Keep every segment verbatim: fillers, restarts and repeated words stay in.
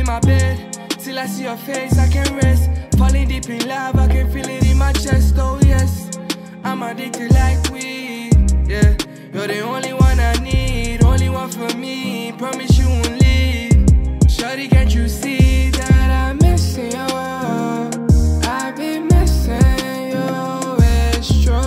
my bed till I see your face, I can rest. Falling deep in love, I can feel it in my chest. Oh yes, I'm addicted like weed. Yeah, you're the only one I need, only one for me. Promise you won't leave. Shawty, can't you see that I'm missing you? I've been missing you, it's true.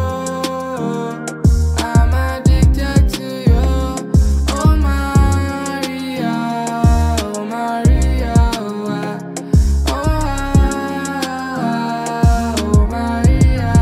I'm addicted to you. Oh Maria, oh Maria, oh, oh Maria,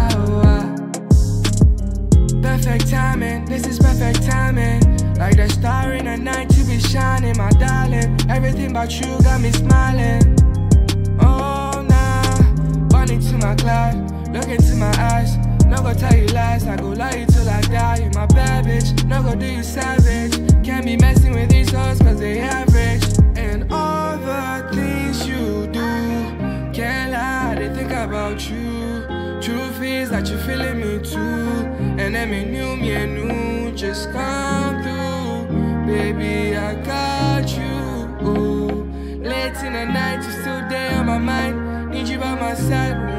oh. Perfect timing, this is perfect timing. Like the star in the night to be shining, my darling. Everything about you got me smiling. Oh nah, burn into my cloud, look into my eyes. No go tell you lies, I go lie you till I die. You my bad bitch, no go do you savage. Can't be messing with these hoes cause they average. And all the things you do, can't lie, they think about you. Truth is that you're feeling me too. And then me knew, me and knew, just come through. Baby, I got you. Ooh. Late in the night, you still there on my mind. Need you by my side.